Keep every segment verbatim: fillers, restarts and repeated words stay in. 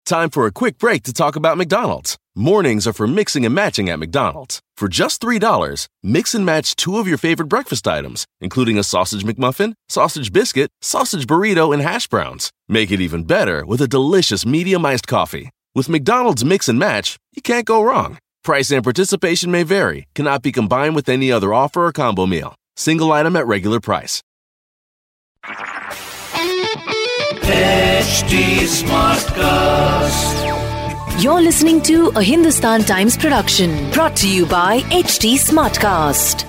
Time for a quick break to talk about McDonald's. Mornings are for mixing and matching at McDonald's. For just three dollars, mix and match two of your favorite breakfast items, including a sausage McMuffin, sausage biscuit, sausage burrito, and hash browns. Make it even better with a delicious medium iced coffee. With McDonald's Mix and Match, you can't go wrong. Price and participation may vary, cannot be combined with any other offer or combo meal. Single item at regular price. H D Smartcast. You're listening to a Hindustan Times production brought to you by H D Smartcast.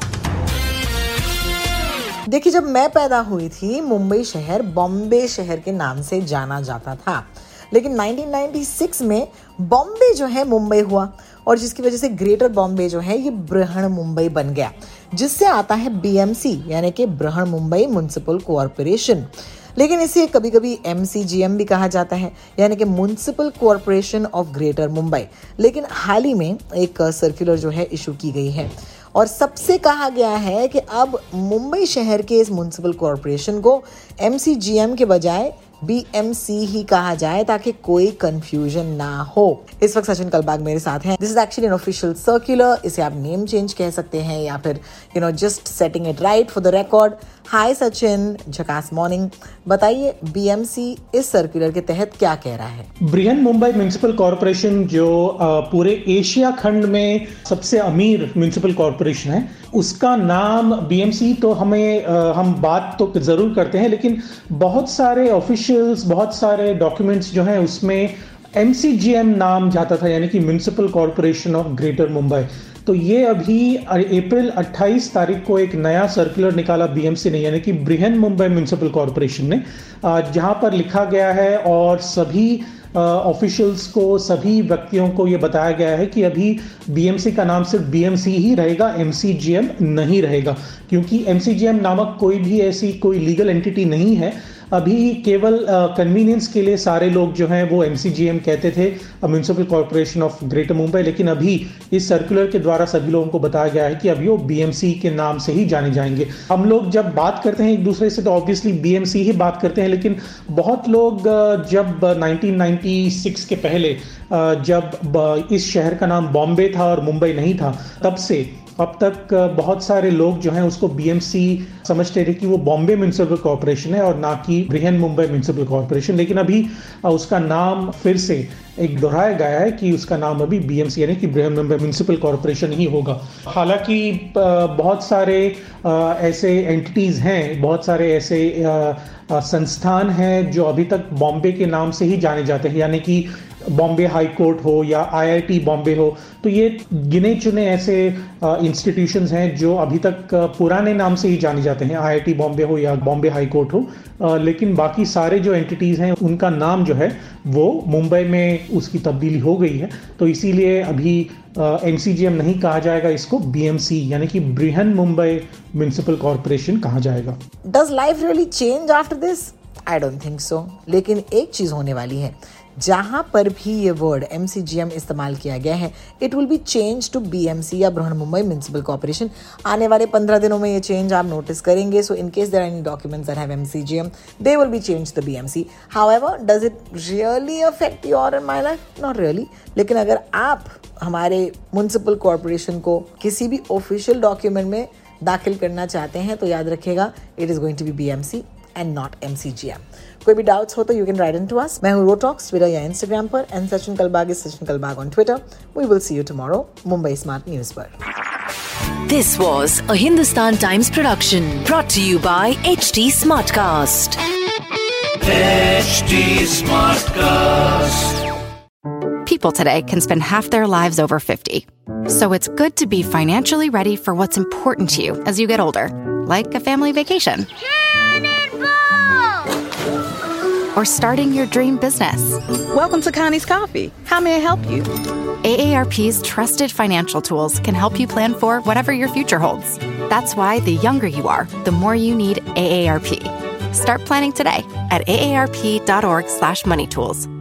देखिए, जब मैं पैदा हुई थी मुंबई शहर बॉम्बे शहर के नाम से जाना जाता था, लेकिन नाइनटीन नाइंटी सिक्स में बॉम्बे जो है मुंबई हुआ और जिसकी वजह से ग्रेटर बॉम्बे जो है ये बृहन मुंबई बन गया, जिससे आता है बीएमसी यानी कि बृहन मुंबई म्युनिसिपल कॉरपोरेशन। लेकिन इसे कभी कभी एमसीजीएम भी कहा जाता है, यानी कि municipal corporation of greater Mumbai. लेकिन हाल ही में एक सर्कुलर जो है इशू की गई है और सबसे कहा गया है कि अब मुंबई शहर के इस म्युनिसिपल कॉरपोरेशन को एमसीजीएम के बजाय बीएमसी ही कहा जाए ताकि कोई कंफ्यूजन ना हो। इस वक्त सचिन कलबाग मेरे साथ हैं। This is actually an official circular, इसे आप नेम चेंज कह सकते हैं या फिर you know just setting it right for the record. Hi Sachin, झकास मॉर्निंग। बताइए बीएमसी इस सर्कुलर के तहत क्या कह रहा है? बृहन मुंबई म्युनिसिपल कॉरपोरेशन जो पूरे एशिया खंड में सबसे अमीर म्युनिसिपल कॉरपोरेशन है, उसका नाम बीएमसी तो हमें हम बात तो जरूर करते हैं, लेकिन बहुत सारे ऑफिशियल्स, बहुत सारे डॉक्यूमेंट्स जो हैं उसमें एमसीजीएम नाम जाता था, यानी कि municipal corporation of greater Mumbai. तो ये अभी अप्रैल अट्ठाईस तारीख को एक नया सर्कुलर निकाला बीएमसी ने, यानी कि बृहन मुंबई म्युनिसिपल कॉरपोरेशन ने, जहां पर लिखा गया है और सभी ऑफिशियल्स को, सभी व्यक्तियों को ये बताया गया है कि अभी बीएमसी का नाम सिर्फ बीएमसी ही रहेगा, एमसीजीएम नहीं रहेगा, क्योंकि एमसीजीएम नामक कोई भी ऐसी कोई लीगल एंटिटी नहीं है। अभी केवल कन्वीनियंस के लिए सारे लोग जो हैं वो एमसीजीएम कहते थे, municipal corporation of greater Mumbai, लेकिन अभी इस सर्कुलर के द्वारा सभी लोगों को बताया गया है कि अभी वो बीएमसी के नाम से ही जाने जाएंगे। हम लोग जब बात करते हैं एक दूसरे से तो ऑब्वियसली बीएमसी ही बात करते हैं, लेकिन बहुत लोग जब नाइनटीन नाइंटी सिक्स के पहले जब इस शहर का नाम बॉम्बे था और मुंबई नहीं था, तब से अब तक बहुत सारे लोग जो हैं उसको बीएमसी समझते थे कि वो बॉम्बे म्युनिसिपल कॉरपोरेशन है और ना कि बृहन मुंबई म्युनिसिपल कॉरपोरेशन। लेकिन अभी उसका नाम फिर से एक दोहराया गया है कि उसका नाम अभी बीएमसी यानी कि बृहन मुंबई म्युनिसिपल कॉरपोरेशन ही होगा। हालांकि बहुत सारे ऐसे एंटिटीज हैं, बहुत सारे ऐसे संस्थान हैं जो अभी तक बॉम्बे के नाम से ही जाने जाते हैं, यानी कि बॉम्बे हाई कोर्ट हो या आईआईटी बॉम्बे हो। तो ये गिने चुने ऐसे इंस्टीट्यूशंस हैं जो अभी तक पुराने नाम से ही जाने जाते हैं, आईआईटी बॉम्बे हो या बॉम्बे हाई कोर्ट हो, आ, लेकिन बाकी सारे जो एंटिटीज हैं उनका नाम जो है वो मुंबई में उसकी तब्दीली हो गई है। तो इसीलिए अभी एमसीजीएम नहीं कहा जाएगा, इसको बीएमसी यानी कि बृहन मुंबई म्युनिसिपल कॉरपोरेशन कहा जाएगा। Does life really change after this? I don't think so. लेकिन एक चीज होने वाली है, जहां पर भी ये वर्ड एमसीजीएम इस्तेमाल किया गया है, it will be change to BMC या बृहन मुंबई म्युनिसिपल कॉरपोरेशन। आने वाले पंद्रह दिनों में ये चेंज आप नोटिस करेंगे। So in case there are any documents that have MCGM, they will be change to BMC. However, does it really affect your and my life? Not really. लेकिन अगर आप हमारे म्युनिसिपल कॉरपोरेशन को किसी भी official document में दाखिल करना चाहते हैं तो याद रखिएगा, it is going to be BMC and not MCGM. कोई भी डाउट्स हो तो you can write in to us. मैं हूँ रोटॉक्स ट्विटर या इंस्टाग्राम पर, and Sachin Kalbag is Sachin Kalbag on Twitter. We will see you tomorrow Mumbai smart news पर। This was a Hindustan Times production brought to you by H D Smartcast. H D Smartcast. People today can spend half their lives over fifty. So it's good to be financially ready for what's important to you as you get older, like a family vacation. Or starting your dream business. Welcome to Connie's Coffee. How may I help you? A A R P's trusted financial tools can help you plan for whatever your future holds. That's why the younger you are, the more you need A A R P. Start planning today at A A R P dot org slash money tools.